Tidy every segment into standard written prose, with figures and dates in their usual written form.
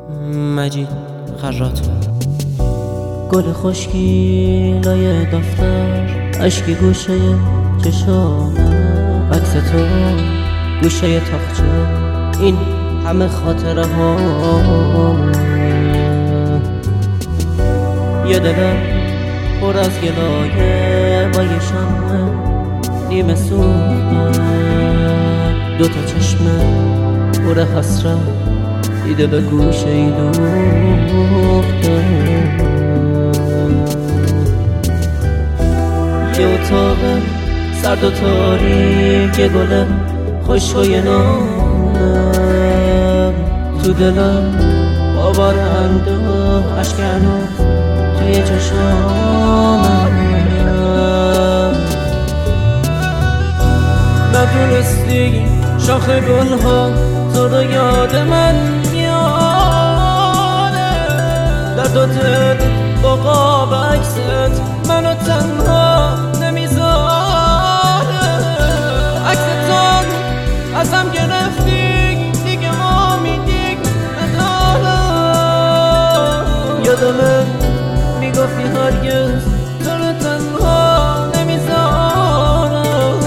مجید خراط. گل خشکی لای دفتر، اشکی گوشه چشامه، عکس تو گوشه تاخچه، این همه خاطره هامه. یه دلم پر از گلایه با یه شمع نیمه سوخته، دوتا چشمه پر حسرت دیده به گوشه ای دوخته. یه اتاق سرد و تاریک، یه گل خوشبوی نامه، تو دلم باور اندوه، اشک هنوز توی چشامه. ندونستی شاخ گلها تو رو یاد من میاره، درد و دل با قاب عکست منو تنها نمیذاره. عکس تو ازم گرفتی، دیگه امیدی ندارم. یادمه میگفتی هرگز تو رو تنها نمیذارم.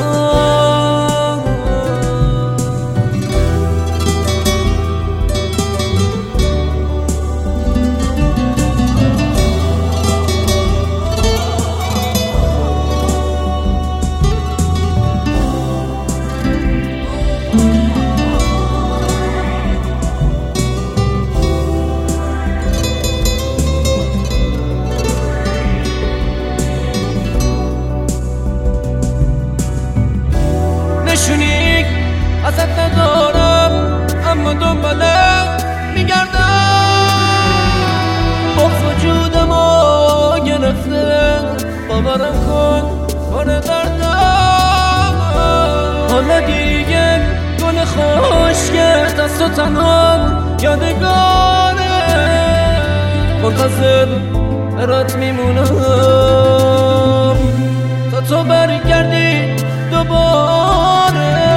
نشونی ازت ندارم، اما دنبالت میگردم. بغض وجودمو گرفته، باورم کن پر دردم. حالا دیگه گل خشکت از تو تنهام یادگاره، منتظر برات میمونم تا تو برگردی دوباره.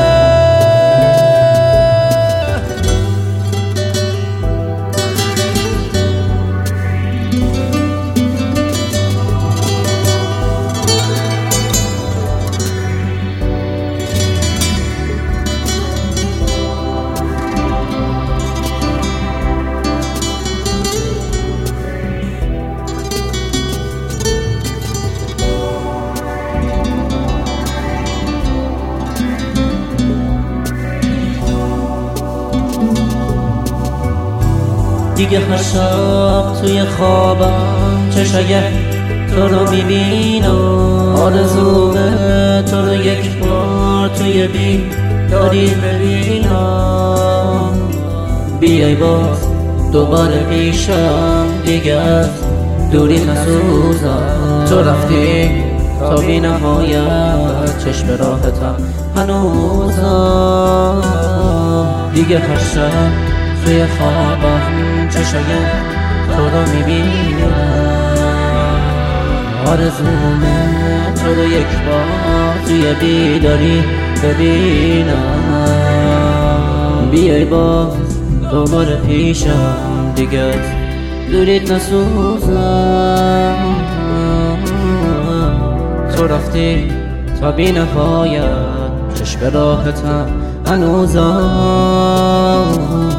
دیگه هر شب توی خوابم چشای تو رو میبینم، آرزومه تو رو یک بار توی بیداری ببینم. بیای باز دوباره پیشم، دیگه از دوری نسوزم. تو رفتی تا بی نهایت، چشم راحتم هنوزم. دیگه هر شب توی خوابم چشای تو رو میبینم، آرزومه تو رو یک بار توی بیداری ببینم. بیای باز دوباره پیشم، دیگه از دوریت نسوزم. تو رفتی تا بی نهایت، چشم راحتم هنوزم.